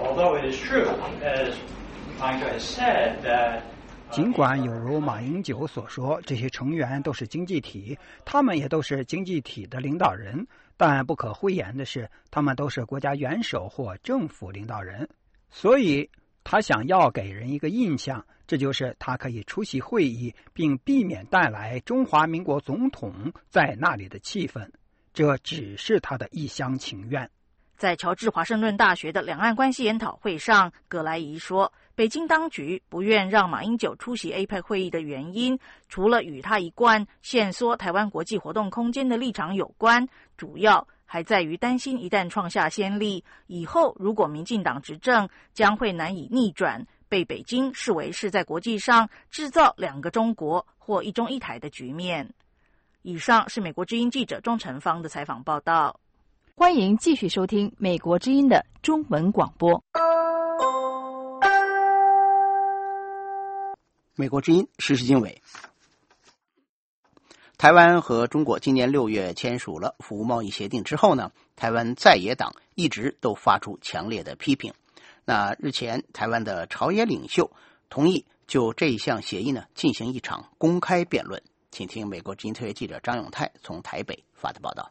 尽管有如马英九所说，这些成员都是经济体，他们也都是经济体的领导人，但不可讳言的是，他们都是国家元首或政府领导人。所以他想要给人一个印象，这就是他可以出席会议，并避免带来中华民国总统在那里的气氛。这只是他的一厢情愿。 在乔治华盛顿大学的两岸关系研讨会上，葛莱仪说，北京当局不愿让马英九出席 A P E C 会议的原因，除了与他一贯限缩台湾国际活动空间的立场有关，主要还在于担心一旦创下先例，以后如果民进党执政，将会难以逆转，被北京视为是在国际上制造两个中国或一中一台的局面。以上是美国之音记者钟成芳的采访报道。 欢迎继续收听美国之音的中文广播。 美国之音时事经纬。台湾和中国今年六月签署了服务贸易协定之后呢，台湾在野党一直都发出强烈的批评。那日前，台湾的朝野领袖同意就这一项协议呢进行一场公开辩论。请听美国之音特约记者张永泰从台北发的报道。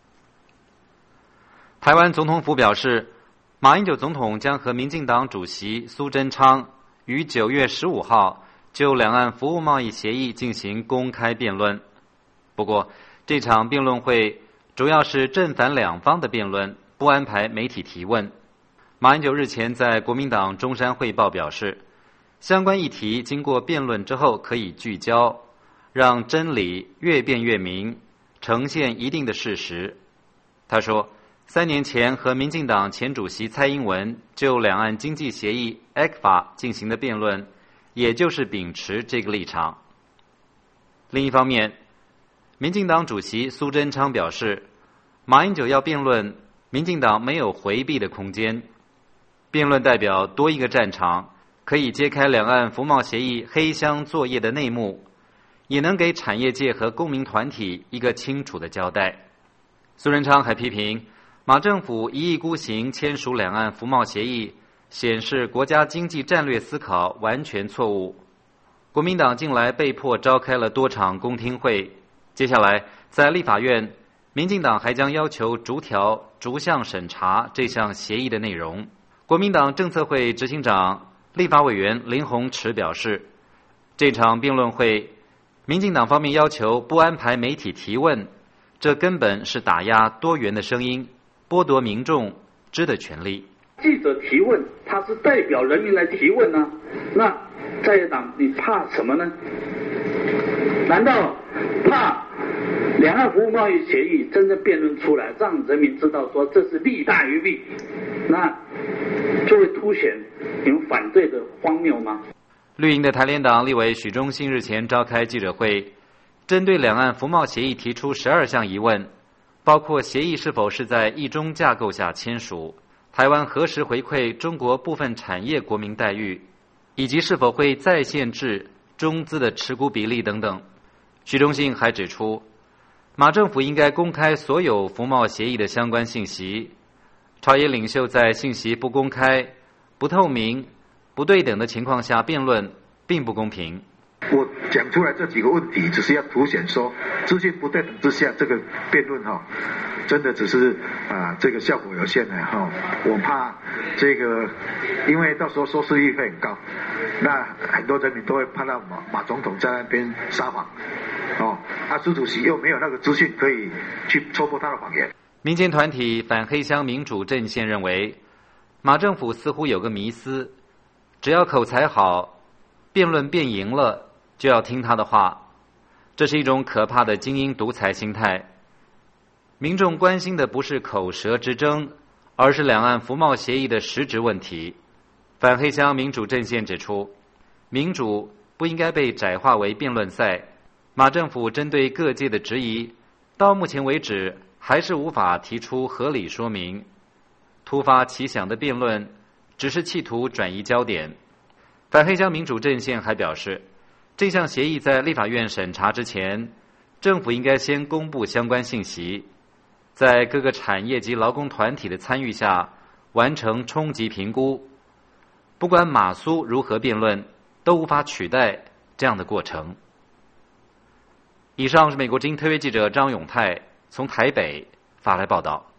台湾总统府表示，马英九总统将和民进党主席苏贞昌于九月十五号就两岸服务贸易协议进行公开辩论。不过，这场辩论会主要是正反两方的辩论，不安排媒体提问。马英九日前在国民党中山汇报表示，相关议题经过辩论之后可以聚焦，让真理越辩越明，呈现一定的事实。他说，三年前和民进党前主席蔡英文就两岸经济协议 E C F A 进行的辩论，也就是秉持这个立场。另一方面，民进党主席苏贞昌表示，马英九要辩论，民进党没有回避的空间。辩论代表多一个战场，可以揭开两岸服贸协议黑箱作业的内幕，也能给产业界和公民团体一个清楚的交代。苏贞昌还批评马政府一意孤行签署两岸服贸协议，显示国家经济战略思考完全错误。国民党近来被迫召开了多场公听会，接下来在立法院，民进党还将要求逐条逐项审查这项协议的内容。国民党政策会执行长、立法委员林鸿池表示，这场辩论会，民进党方面要求不安排媒体提问，这根本是打压多元的声音，剥夺民众知的权利。 记者提问，他是代表人民来提问呢、啊？那在野党你怕什么呢？难道怕两岸服务贸易协议真正辩论出来，让人民知道说这是利大于弊，那就会凸显你们反对的荒谬吗？ 绿营的台联党立委许忠信日前召开记者会，针对两岸服贸协议提出十二项疑问，包括协议是否是在一中架构下签署，台湾何时回馈中国部分产业国民待遇，以及是否会再限制中资的持股比例等等。许忠信还指出，马政府应该公开所有服贸协议的相关信息，朝野领袖在信息不公开、不透明、不对等的情况下辩论，并不公平。 我讲出来这几个问题，只是要凸显说，资讯不对等之下，这个辩论哈、哦，真的只是啊、呃，这个效果有限的哈、哦。我怕这个，因为到时候收视率会很高，那很多人民都会怕到马马总统在那边撒谎，哦，啊，朱主席又没有那个资讯可以去戳破他的谎言。 民间团体反黑箱民主阵线认为，马政府似乎有个迷思，只要口才好，辩论辩赢了，就要听他的话，这是一种可怕的精英独裁心态。民众关心的不是口舌之争，而是两岸服贸协议的实质问题。反黑箱民主阵线指出，民主不应该被窄化为辩论赛。马政府针对各界的质疑，到目前为止还是无法提出合理说明，突发奇想的辩论只是企图转移焦点。反黑箱民主阵线还表示，这项协议在立法院审查之前，政府应该先公布相关信息，在各个产业及劳工团体的参与下完成冲击评估。不管马苏如何辩论，都无法取代这样的过程。以上是美国之音特约记者张永泰从台北发来报道。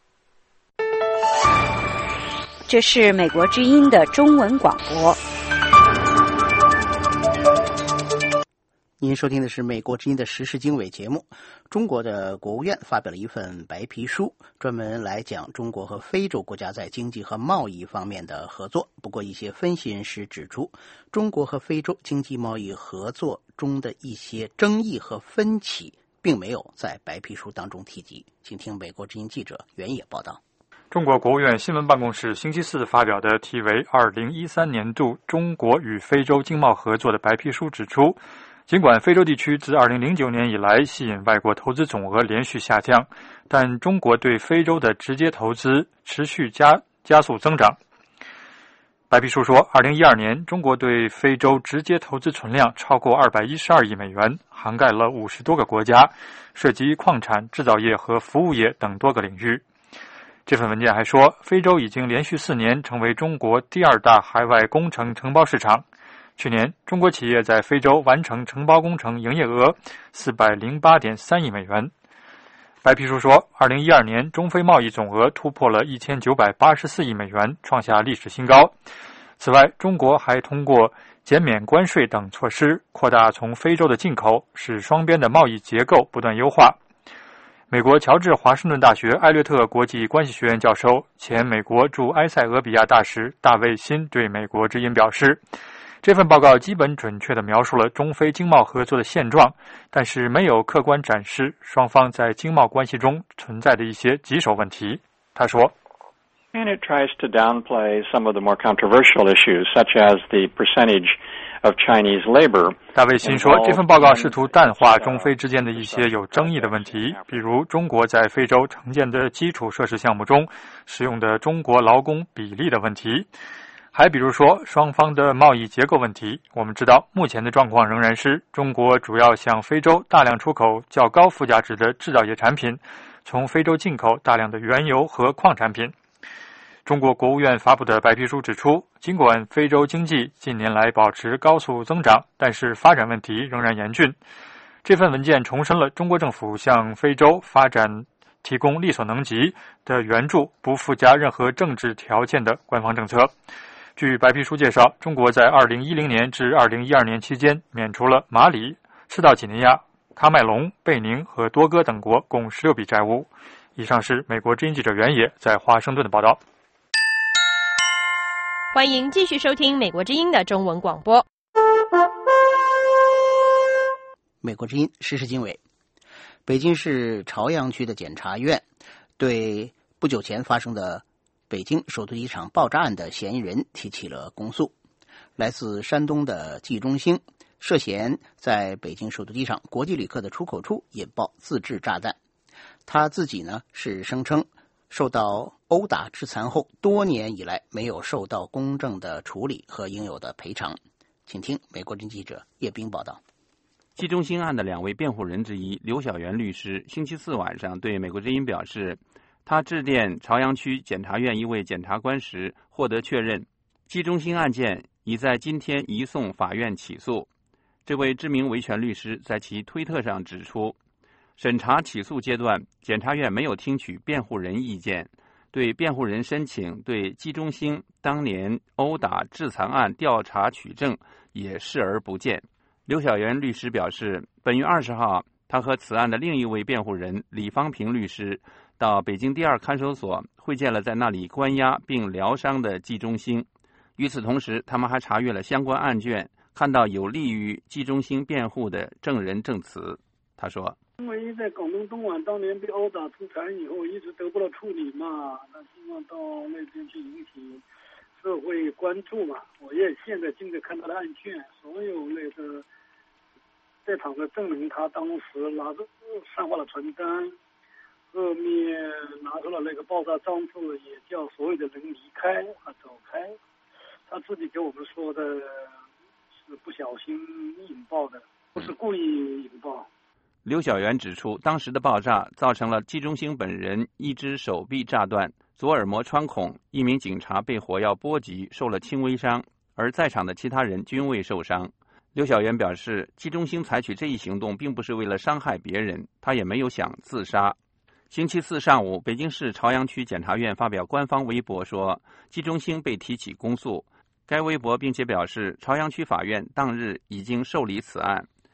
这是美国之音的中文广播。 您收听的是美国之音的时事经纬节目。中国的国务院发表了一份白皮书，专门来讲中国和非洲国家在经济和贸易方面的合作。不过，一些分析人士指出，中国和非洲经济贸易合作中的一些争议和分歧，并没有在白皮书当中提及。请听美国之音记者原野报道。 中国国务院新闻办公室星期四发表的题为《二零一三年度中国与非洲经贸合作的白皮书》指出，尽管非洲地区自二零零九年以来吸引外国投资总额连续下降，但中国对非洲的直接投资持续加加速增长。白皮书说，二零一二年中国对非洲直接投资存量超过二百一十二亿美元，涵盖了五十多个国家，涉及矿产、制造业和服务业等多个领域。这份文件还说，非洲已经连续四年成为中国第二大海外工程承包市场。去年，中国企业在非洲完成承包工程营业额四百零八点三亿美元。白皮书说，二零一二年中非贸易总额突破了一千九百八十四亿美元，创下历史新高。此外，中国还通过减免关税等措施，扩大从非洲的进口，使双边的贸易结构不断优化。美国乔治华盛顿大学艾略特国际关系学院教授、前美国驻埃塞俄比亚大使大卫辛对美国之音表示，这份报告基本准确地描述了中非经贸合作的现状，但是没有客观展示双方在经贸关系中存在的一些棘手问题。他说， And it tries to downplay some of the more controversial issues, such as the percentage of Chinese labor. 大卫辛说，这份报告试图淡化中非之间的一些有争议的问题，比如中国在非洲承建的基础设施项目中使用的中国劳工比例的问题，还比如说双方的贸易结构问题。我们知道，目前的状况仍然是中国主要向非洲大量出口较高附加值的制造业产品，从非洲进口大量的原油和矿产品。中国国务院发布的白皮书指出，尽管非洲经济近年来保持高速增长，但是发展问题仍然严峻。这份文件重申了中国政府向非洲发展提供力所能及的援助，不附加任何政治条件的官方政策。据白皮书介绍，中国在二零一零年至二零一二年期间免除了马里、赤道几内亚、喀麦隆、贝宁和多哥等国共十六笔债务。以上是美国之音记者原野在华盛顿的报道。 欢迎继续收听美国之音的中文广播。 美国之音时事经纬。北京市朝阳区的检察院对不久前发生的北京首都机场爆炸案的嫌疑人提起了公诉。来自山东的季中兴涉嫌在北京首都机场国际旅客的出口处引爆自制炸弹。他自己呢是声称受到殴打致残后，多年以来没有受到公正的处理和应有的赔偿。请听美国人记者叶冰报道。 季中兴案的两位辩护人之一刘晓元律师星期四晚上对美国之音表示，他致电朝阳区检察院一位检察官时获得确认，季中兴案件已在今天移送法院起诉。这位知名维权律师在其推特上指出，审查起诉阶段，检察院没有听取辩护人意见，对辩护人申请对季中兴当年殴打致残案调查取证也视而不见。刘晓元律师表示，本月二十号，他和此案的另一位辩护人李方平律师到北京第二看守所会见了在那里关押并疗伤的季中兴。与此同时，他们还查阅了相关案卷，看到有利于季中兴辩护的证人证词。他说， 因为在广东东莞当年被殴打致残以后，一直得不到处理嘛，那希望到那边去引起社会关注嘛。我也现在亲自看到了案卷，所有那个在场的证明，他当时拿着散发了传单，后面拿出了那个爆炸装置，也叫所有的人离开啊走开。他自己给我们说的是不小心引爆的，不是故意引爆。 刘晓元指出，当时的爆炸造成了季中兴本人一只手臂炸断，左耳膜穿孔，一名警察被火药波及，受了轻微伤，而在场的其他人均未受伤。刘晓元表示，季中兴采取这一行动并不是为了伤害别人，他也没有想自杀。星期四上午，北京市朝阳区检察院发表官方微博说，季中兴被提起公诉。该微博并且表示，朝阳区法院当日已经受理此案。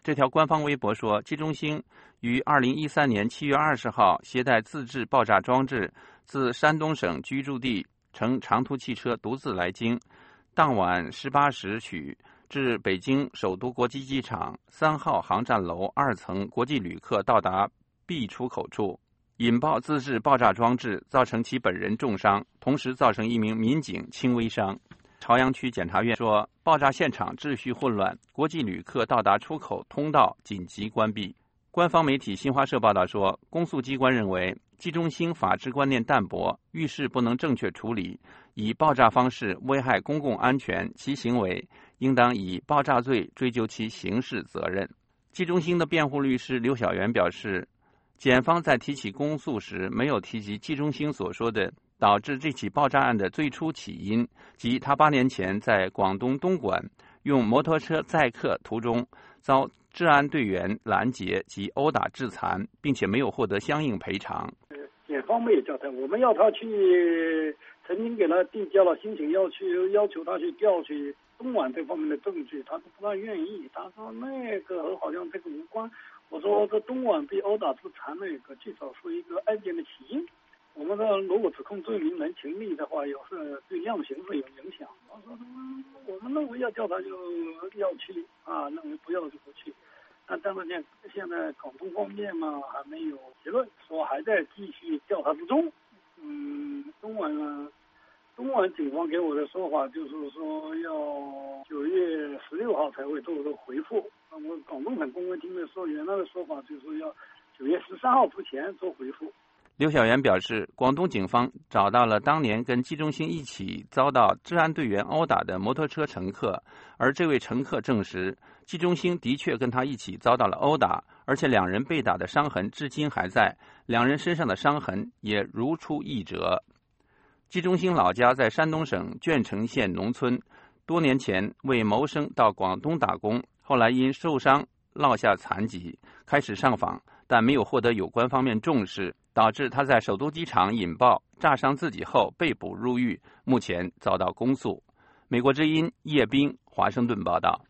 这条官方微博说，季中兴于二零一三年七月二十号携带自制爆炸装置自山东省居住地乘长途汽车独自来京，当晚十八时许至北京首都国际机场三号航站楼二层国际旅客到达 B 出口处，引爆自制爆炸装置，造成其本人重伤，同时造成一名民警轻微伤。朝阳区检察院说，爆炸现场秩序混乱，国际旅客到达出口通道紧急关闭。官方媒体新华社报道说，公诉机关认为季中兴法治观念淡薄，遇事不能正确处理，以爆炸方式危害公共安全，其行为应当以爆炸罪追究其刑事责任。季中兴的辩护律师刘晓元表示，检方在提起公诉时没有提及季中兴所说的导致这起爆炸案的最初起因，即他八年前在广东东莞用摩托车载客途中遭治安队员拦截及殴打致残，并且没有获得相应赔偿。 检方没有叫他，我们要他去，曾经给他递交了申请，要去要求他去调取东莞这方面的证据，他都不大愿意。他说那个和好像这个无关。我说这东莞被殴打致残那个，至少是一个案件的起因。我们的如果指控罪名能成立的话，有是对量刑是有影响。我说我们认为要叫他就要去啊，认为不要就不去。但但是现现在广东方面嘛还没有结论，说还在继续调查之中。嗯，东莞呢，东莞警方给我的说法就是说要九月十六号才会做个回复。那么广东省公安厅的说，原来的说法就是要九月十三号之前做回复。 刘晓元表示，广东警方找到了当年跟季中兴一起遭到治安队员殴打的摩托车乘客，而这位乘客证实，季中兴的确跟他一起遭到了殴打，而且两人被打的伤痕至今还在，两人身上的伤痕也如出一辙。季中兴老家在山东省鄄城县农村，多年前为谋生到广东打工，后来因受伤落下残疾，开始上访，但没有获得有关方面重视，导致他在首都机场引爆炸伤自己后被捕入狱，目前遭到公诉。美国之音叶冰华盛顿报道。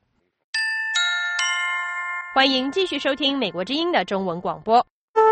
欢迎继续收听美国之音的中文广播。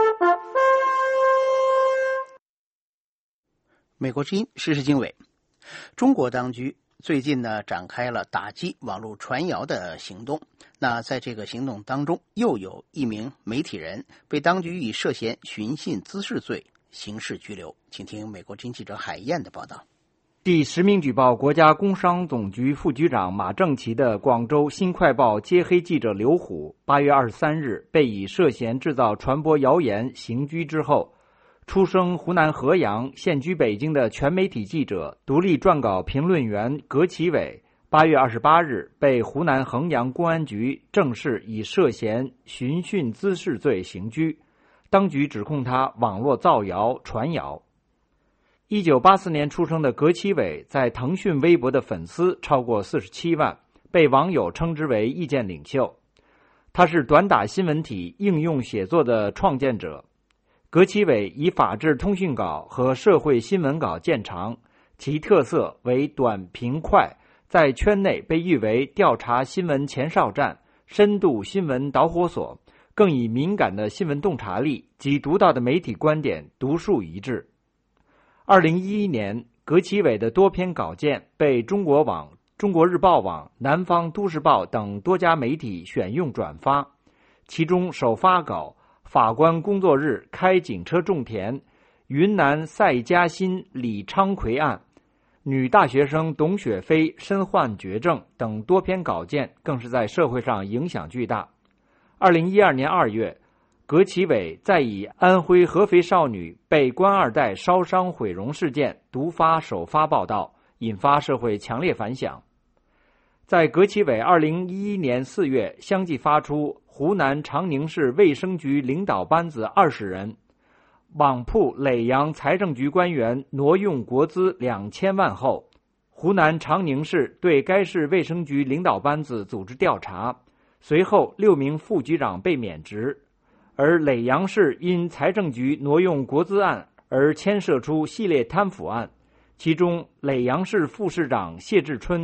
美国之音时事经纬，中国当局最近呢展开了打击网络传谣的行动。那在这个行动当中，又有一名媒体人被当局以涉嫌寻衅滋事罪刑事拘留。请听美国之音记者海燕的报道。 第十名举报国家工商总局副局长马正其的广州新快报揭黑记者刘虎，八月二十三日被以涉嫌制造传播谣言刑拘之后，出生湖南合阳、现居北京的全媒体记者、独立撰稿评论员葛启伟，八月二十八日被湖南衡阳公安局正式以涉嫌寻衅滋事罪刑拘，当局指控他网络造谣传谣。一九八四年出生的葛启伟在腾讯微博的粉丝超过四十七万，被网友称之为意见领袖。他是短打新闻体应用写作的创建者。葛启伟以法制通讯稿和社会新闻稿见长，其特色为短平快，在圈内被誉为调查新闻前哨站、深度新闻导火索，更以敏感的新闻洞察力及独到的媒体观点独树一帜。二零一一年，葛启伟的多篇稿件被中国网、中国日报网、南方都市报等多家媒体选用转发，其中首发稿法官工作日开警车种田、云南赛嘉欣李昌奎案、女大学生董雪飞身患绝症等多篇稿件更是在社会上影响巨大。二零一二年二月，葛启伟再以安徽合肥少女被官二代烧伤毁容事件独发首发报道，引发社会强烈反响。在葛启伟二零一一年四月相继发出湖南长宁市卫生局领导班子二十人网铺耒阳财政局官员挪用国资两千万后，湖南长宁市对该市卫生局领导班子组织调查，随后六名副局长被免职。而耒阳市因财政局挪用国资案而牵涉出系列贪腐案，其中耒阳市副市长谢志春、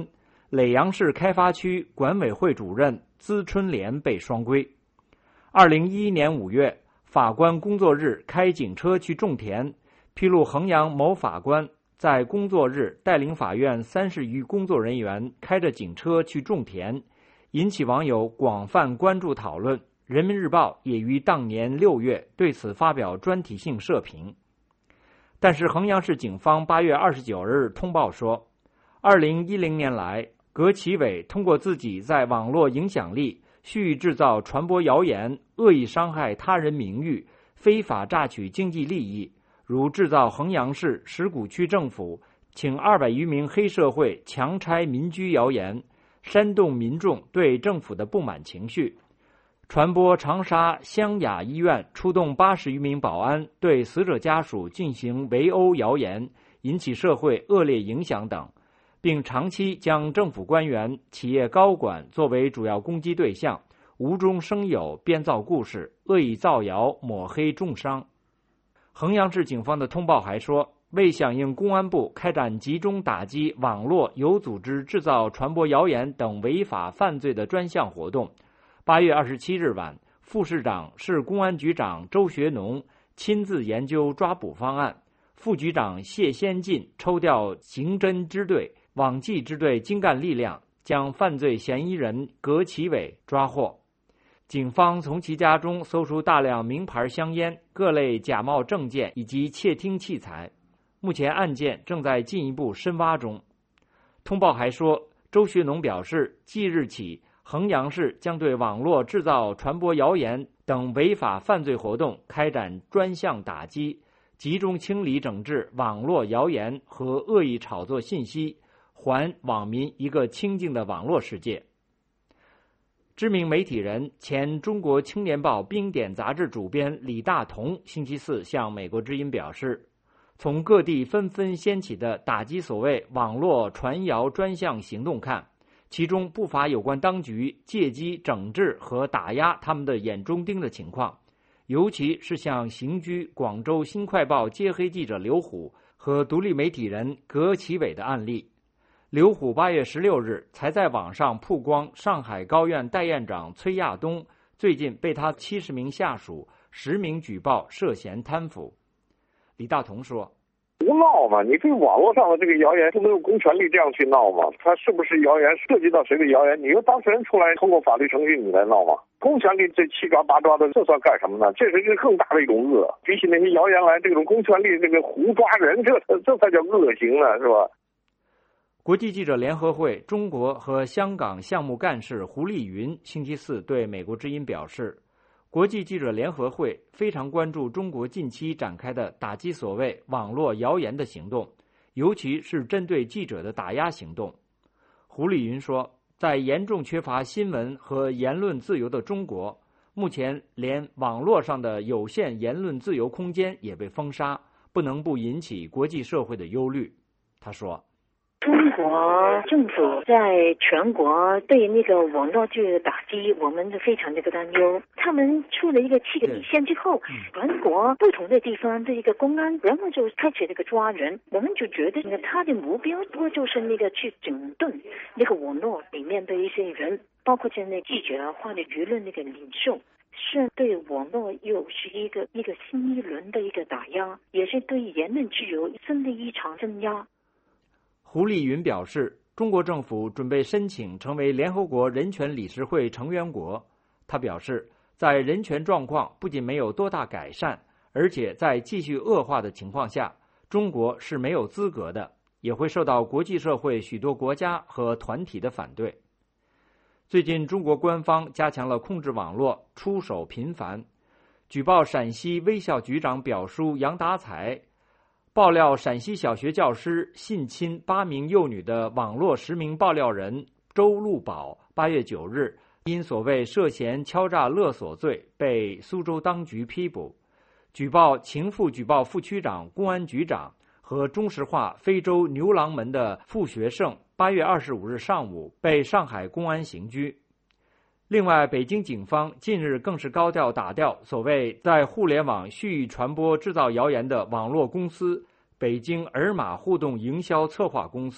耒阳市开发区管委会主任资春莲被双规。二零一一年五月，法官工作日开警车去种田，披露衡阳某法官在工作日带领法院三十余工作人员开着警车去种田，引起网友广泛关注讨论。人民日报也于当年六月对此发表专题性社评。但是衡阳市警方八月二十九日通报说，二零一零年来，葛启伟通过自己在网络影响力，蓄意制造、传播谣言，恶意伤害他人名誉，非法榨取经济利益，如制造衡阳市石鼓区政府请二百余名黑社会强拆民居谣言，煽动民众对政府的不满情绪，传播长沙湘雅医院出动八十余名保安对死者家属进行围殴谣言，引起社会恶劣影响等，并长期将政府官员、企业高管作为主要攻击对象，无中生有，编造故事，恶意造谣，抹黑重伤。衡阳市警方的通报还说，为响应公安部开展集中打击网络有组织制造、传播谣言等违法犯罪的专项活动，八月二十七日晚，副市长、市公安局长周学农亲自研究抓捕方案，副局长谢先进抽调刑侦支队、网纪支队精干力量，将犯罪嫌疑人葛启伟抓获。警方从其家中搜出大量名牌香烟、各类假冒证件以及窃听器材。目前案件正在进一步深挖中。通报还说，周学农表示，即日起，衡阳市将对网络制造、传播谣言等违法犯罪活动开展专项打击，集中清理整治网络谣言和恶意炒作信息，还网民一个清净的网络世界。知名媒体人、前中国青年报冰点杂志主编李大同星期四向美国之音表示，从各地纷纷掀起的打击所谓网络传谣专项行动看，其中不乏有关当局借机整治和打压他们的眼中钉的情况，尤其是像刑拘广州新快报揭黑记者刘虎和独立媒体人葛启伟的案例。刘虎八月十六日才在网上曝光上海高院代院长崔亚东最近被他七十名下属实名举报涉嫌贪腐。李大同说， 胡闹嘛！你对网络上的这个谣言不能用公权力这样去闹嘛？它是不是谣言，涉及到谁的谣言，你由当事人出来通过法律程序你来闹嘛？公权力这七抓八抓的，这算干什么呢？这是一个更大的一种恶，比起那些谣言来，这种公权力这个胡抓人，这这才叫恶行呢，是吧？ 国际记者联合会中国和香港项目干事胡丽云星期四对美国之音表示，国际记者联合会非常关注中国近期展开的打击所谓网络谣言的行动，尤其是针对记者的打压行动。胡丽云说，在严重缺乏新闻和言论自由的中国，目前连网络上的有限言论自由空间也被封杀，不能不引起国际社会的忧虑。他说， 中国政府在全国对那个网络剧的打击，我们是非常的担忧。他们出了一个七个底线之后，全国不同的地方的一个公安，然后就开始那个抓人。我们就觉得，那个他的目标不过就是那个去整顿那个网络里面的一些人，包括现在记者或者舆论那个领袖。是对网络又是一个一个新一轮的一个打压，也是对言论自由新的一场镇压。 胡丽云表示，中国政府准备申请成为联合国人权理事会成员国。他表示，在人权状况不仅没有多大改善，而且在继续恶化的情况下，中国是没有资格的，也会受到国际社会许多国家和团体的反对。最近，中国官方加强了控制网络，出手频繁。举报陕西微校局长表叔杨达才爆料陕西小学教师性侵八名幼女的网络实名爆料人周路宝，八月九日因所谓涉嫌敲诈勒索罪被苏州当局批捕。举报情妇举报副区长、公安局长和中石化非洲牛郎门的傅学胜，八月二十五日上午被上海公安刑拘。另外，北京警方近日更是高调打掉所谓在互联网蓄意传播制造谣言的网络公司北京尔玛互动营销策划公司，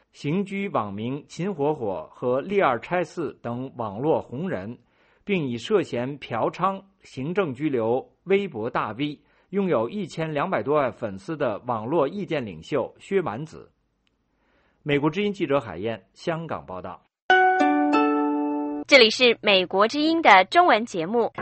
刑拘网民秦火火和利尔拆四等网络红人，并以涉嫌嫖娼行政拘留微博大 V， 拥有一千两百多万粉丝的网络意见领袖薛蛮子。美国之音记者海燕，香港报道。 这里是美国之音的中文节目。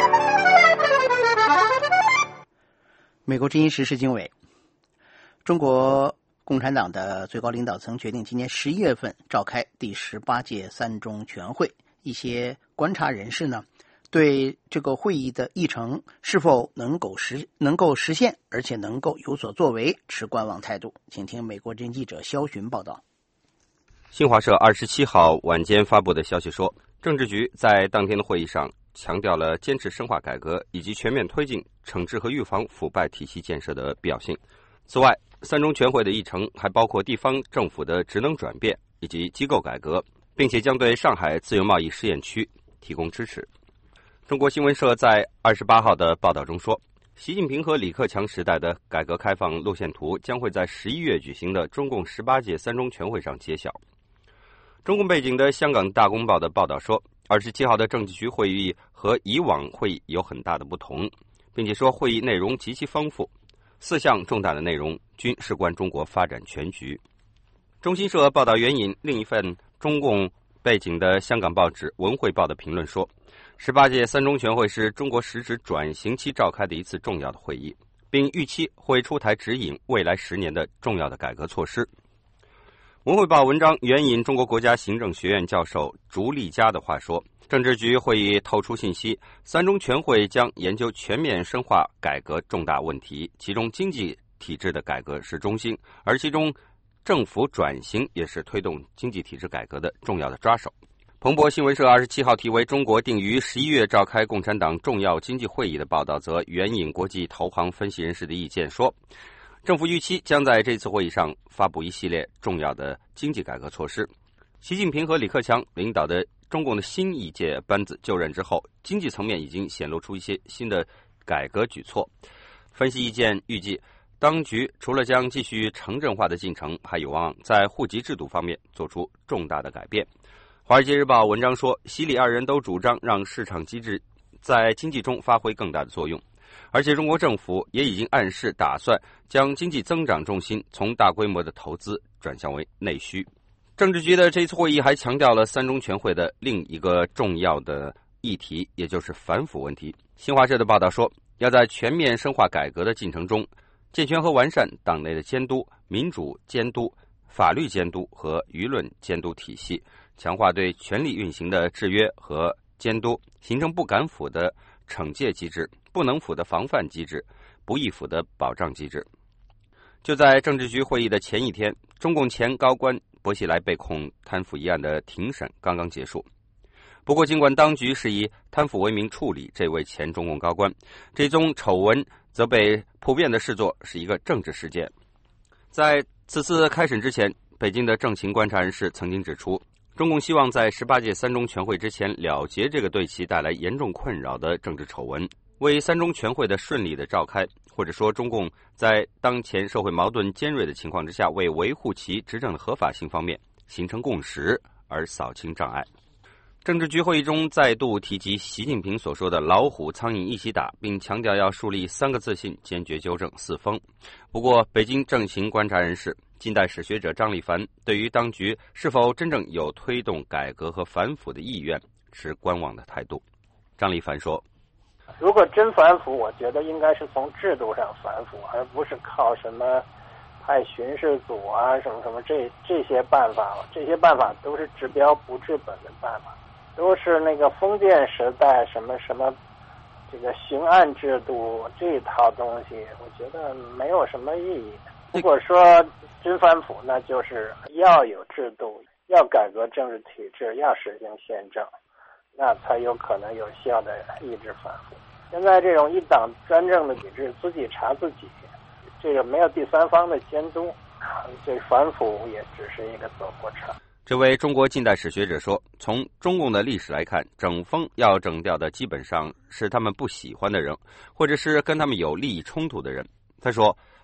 美国之音时事经纬，中国共产党的最高领导层决定今年十一月份召开第十八届三中全会。一些观察人士呢，对这个会议的议程是否能够实能够实现，而且能够有所作为，持观望态度。请听美国之音记者肖寻报道。 新华社二十七号晚间发布的消息说，政治局在当天的会议上强调了坚持深化改革以及全面推进惩治和预防腐败体系建设的必要性。此外，三中全会的议程还包括地方政府的职能转变以及机构改革，并且将对上海自由贸易试验区提供支持。中国新闻社在二十八号的报道中说，习近平和李克强时代的改革开放路线图将会在十一月举行的中共十八届三中全会上揭晓。中共背景的香港大公报的报道说，二十七号的政治局会议和以往会议有很大的不同，并且说会议内容极其丰富，四项重大的内容均事关中国发展全局。中新社报道援引另一份中共背景的香港报纸《文汇报》的评论说，十八届三中全会是中国实质转型期召开的一次重要的会议，并预期会出台指引未来十年的重要的改革措施。文汇报文章援引中国国家行政学院教授竹立家的话说，政治局会议透出信息，三中全会将研究全面深化改革重大问题，其中经济体制的改革是中心，而其中政府转型也是推动经济体制改革的重要的抓手。彭博新闻社二十七号题为中国定于十一月召开共产党重要经济会议的报道则援引国际投行分析人士的意见说，政府预期将在这次会议上发布一系列重要的经济改革措施。习近平和李克强领导的中共的新一届班子就任之后，经济层面已经显露出一些新的改革举措。分析意见预计，当局除了将继续城镇化的进程，还有望在户籍制度方面做出重大的改变。华尔街日报文章说，习李二人都主张让市场机制在经济中发挥更大的作用，而且中国政府也已经暗示打算将经济增长重心从大规模的投资转向为内需。政治局的这次会议还强调了三中全会的另一个重要的议题，也就是反腐问题。新华社的报道说，要在全面深化改革的进程中，健全和完善党内的监督、民主监督、法律监督和舆论监督体系，强化对权力运行的制约和监督，形成不敢腐的惩戒机制、不能腐的防范机制、不易腐的保障机制。就在政治局会议的前一天，中共前高官薄熙来被控贪腐一案的庭审刚刚结束。不过，尽管当局是以贪腐为名处理这位前中共高官，这宗丑闻则被普遍的视作是一个政治事件。在此次开审之前，北京的政情观察人士曾经指出，中共希望在十八届三中全会之前了结这个对其带来严重困扰的政治丑闻，为三中全会的顺利的召开，或者说中共在当前社会矛盾尖锐的情况之下，为维护其执政的合法性方面形成共识而扫清障碍。政治局会议中再度提及习近平所说的老虎苍蝇一起打，并强调要树立三个自信，坚决纠正四风。不过，北京政情观察人士、近代史学者张立凡对于当局是否真正有推动改革和反腐的意愿持观望的态度。张立凡说， 如果真反腐，我觉得应该是从制度上反腐，而不是靠什么派巡视组啊什么什么这这些办法了。这些办法都是治标不治本的办法，都是那个封建时代什么什么这个刑案制度这一套东西，我觉得没有什么意义。如果说真反腐，那就是要有制度，要改革政治体制，要实行宪政，那才有可能有效的抑制反腐。现在这种一党专政的体制，自己查自己，这个没有第三方的监督，这反腐也只是一个走过场。 这位中国近代史学者说，从中共的历史来看，整风要整掉的基本上是他们不喜欢的人，或者是跟他们有利益冲突的人。他说，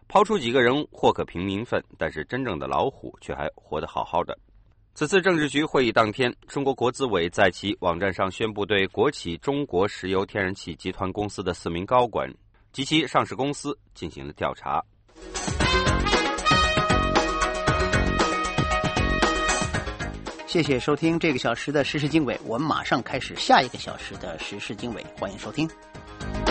抛出几个人或可平民愤，但是真正的老虎却还活得好好的。此次政治局会议当天，中国国资委在其网站上宣布对国企中国石油天然气集团公司的四名高管及其上市公司进行了调查。 谢谢收听这个小时的时事经纬，我们马上开始下一个小时的时事经纬，欢迎收听。